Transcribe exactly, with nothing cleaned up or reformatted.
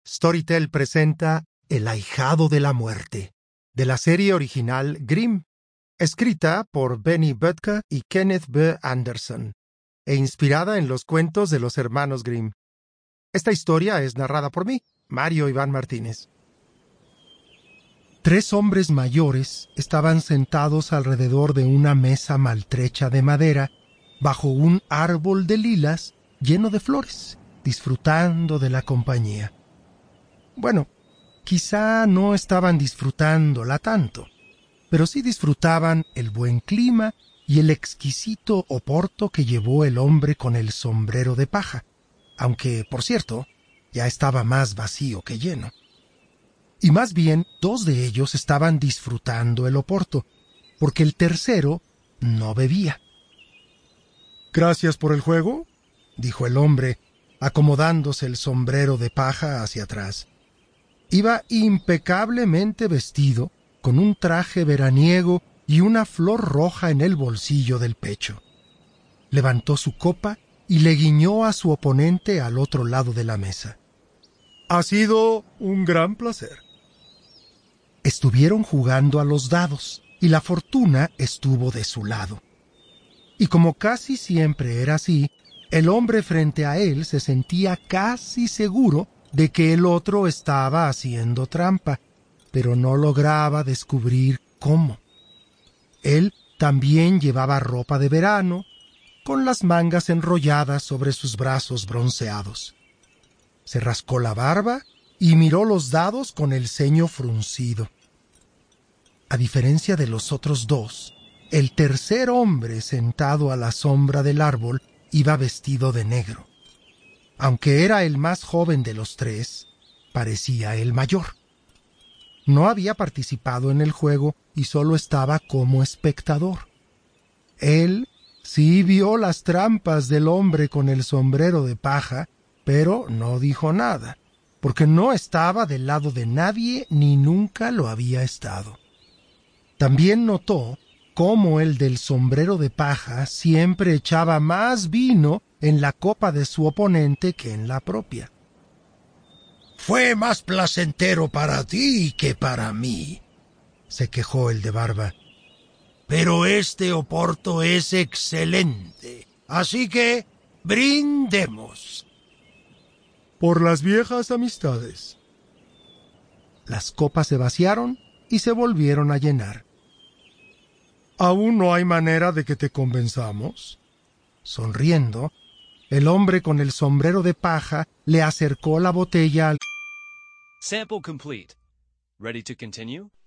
Storytel presenta El ahijado de la muerte, de la serie original Grimm, escrita por Benny Butker y Kenneth B. Anderson, e inspirada en los cuentos de los hermanos Grimm. Esta historia es narrada por mí, Mario Iván Martínez. Tres hombres mayores estaban sentados alrededor de una mesa maltrecha de madera, bajo un árbol de lilas lleno de flores, disfrutando de la compañía. Bueno, quizá no estaban disfrutándola tanto, pero sí disfrutaban el buen clima y el exquisito oporto que llevó el hombre con el sombrero de paja, aunque, por cierto, ya estaba más vacío que lleno. Y más bien, dos de ellos estaban disfrutando el oporto, porque el tercero no bebía. «Gracias por el juego», dijo el hombre, acomodándose el sombrero de paja hacia atrás. Iba impecablemente vestido, con un traje veraniego y una flor roja en el bolsillo del pecho. Levantó su copa y le guiñó a su oponente al otro lado de la mesa. «Ha sido un gran placer». Estuvieron jugando a los dados, y la fortuna estuvo de su lado. Y como casi siempre era así, el hombre frente a él se sentía casi seguro de que el otro estaba haciendo trampa, pero no lograba descubrir cómo. Él también llevaba ropa de verano, con las mangas enrolladas sobre sus brazos bronceados. Se rascó la barba y miró los dados con el ceño fruncido. A diferencia de los otros dos, el tercer hombre sentado a la sombra del árbol iba vestido de negro. Aunque era el más joven de los tres, parecía el mayor. No había participado en el juego y solo estaba como espectador. Él sí vio las trampas del hombre con el sombrero de paja, pero no dijo nada, porque no estaba del lado de nadie ni nunca lo había estado. También notó cómo el del sombrero de paja siempre echaba más vino en la copa de su oponente que en la propia. «Fue más placentero para ti que para mí», se quejó el de barba. «Pero este oporto es excelente, así que brindemos». «Por las viejas amistades». Las copas se vaciaron y se volvieron a llenar. «¿Aún no hay manera de que te convenzamos?» Sonriendo, el hombre con el sombrero de paja le acercó la botella al... Sample complete. Ready to continue?